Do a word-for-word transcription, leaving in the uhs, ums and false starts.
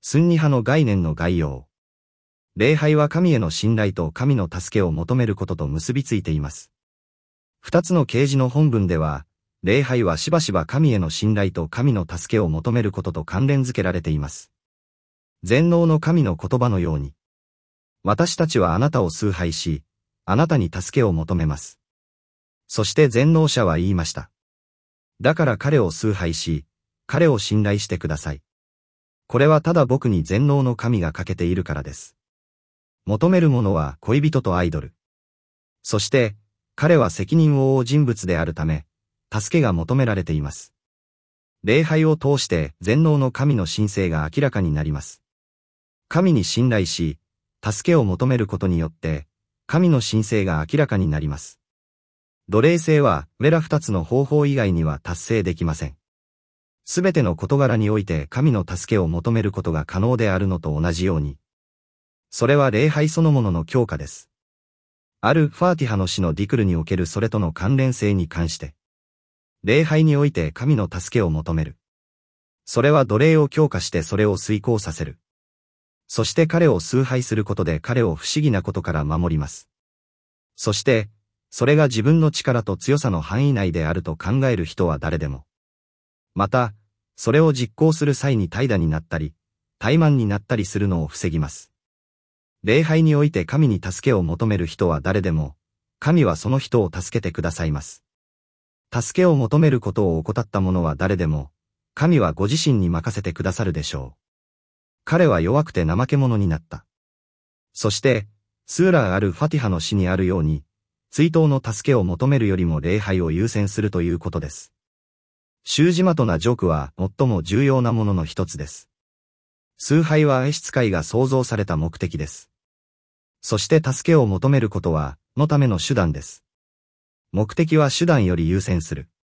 スンニ派の概念の概要。礼拝は神への信頼と神の助けを求めることと結びついています。二つの啓示の本文では、礼拝はしばしば神への信頼と神の助けを求めることと関連づけられています。全能の神の言葉のように、私たちはあなたを崇拝し、あなたに助けを求めます。そして全能者は言いました。だから彼を崇拝し、彼を信頼してください。これはただ僕に全能の神が欠けているからです。求めるものは恋人とアイドル。そして、彼は責任を負う人物であるため、助けが求められています。礼拝を通して全能の神の神性が明らかになります。神に信頼し、助けを求めることによって、神の神性が明らかになります。奴隷制は、ウェラ二つの方法以外には達成できません。すべての事柄において神の助けを求めることが可能であるのと同じように。それは礼拝そのものの強化です。あるファーティハの詩のディクルにおけるそれとの関連性に関して。礼拝において神の助けを求める。それは奴隷を強化してそれを遂行させる。そして彼を崇拝することで彼を不思議なことから守ります。そして、それが自分の力と強さの範囲内であると考える人は誰でも。また、それを実行する際に怠惰になったり、怠慢になったりするのを防ぎます。礼拝において神に助けを求める人は誰でも、神はその人を助けてくださいます。助けを求めることを怠った者は誰でも、神はご自身に任せてくださるでしょう。彼は弱くて怠け者になった。そして、スーラーあるファティハの詩にあるように、追悼の助けを求めるよりも礼拝を優先するということです。習字的なジョークは最も重要なものの一つです。崇拝は召使いが創造された目的です。そして助けを求めることは、のための手段です。目的は手段より優先する。